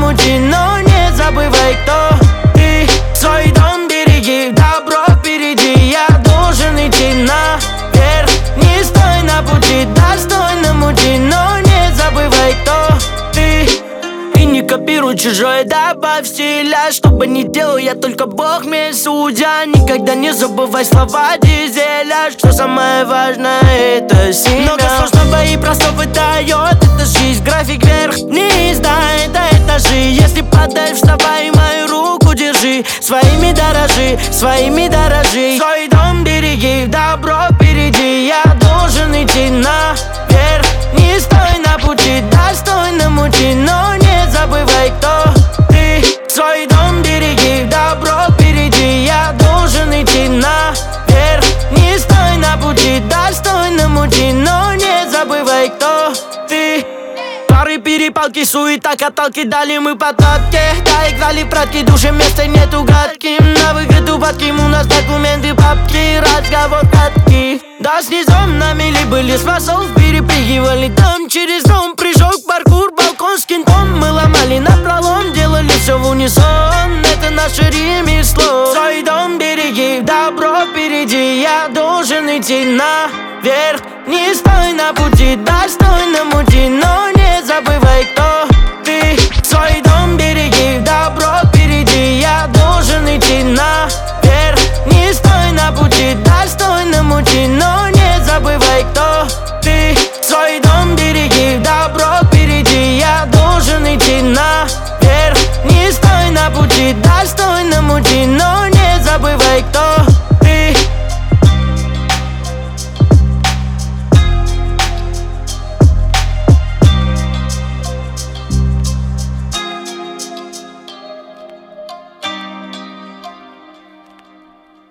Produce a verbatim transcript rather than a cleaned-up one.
достойному пути, но не забывай, кто ты. Свой дом береги, добро впереди, я должен идти наверх. Не стой на пути, достойному пути, но не забывай, кто ты. И не копируй чужое, добавь стиля. Что бы ни делал, я только Бог мне судья. Никогда не забывай слова Дизеля, что самое важное — это семя. Много сложного и просто выдает эта жизнь. График вверх-вниз, да, это этажи. Если падаешь, вставай, мою руку держи. Своими дорожи, своими дорожи. Свой дом береги, добро впереди, я должен идти наверх. Не стой на пути, достойному пути, но не забывай, кто ты. Свой дом береги, добро впереди, я должен идти наверх. Не стой на пути, достойному пути, но не забывай, кто ты. Пары, перепалки, суета, каталки, дали мы по тапке. Да, играли в пратки, душе места нету гадким. На выгоду падким, у нас документы, папки, разговор катки. Да, с низом на мели были, с массов перепрыгивали. Там через дом, прыжок, паркур, балкон с кентом. Мы ломали напролом, делали все в унисон. Это наше ремесло. Свой дом береги, добро впереди, я должен идти наверх. Не стой на пути, достойному пути, но не забывай, кто ты. Свой дом береги, добро впереди, я должен идти наверх. Не стой на пути, достойному пути, но не забывай, кто ты. Свой дом береги, добро впереди, я должен идти наверх. Не стой на пути, достойному пути, но не забывай, кто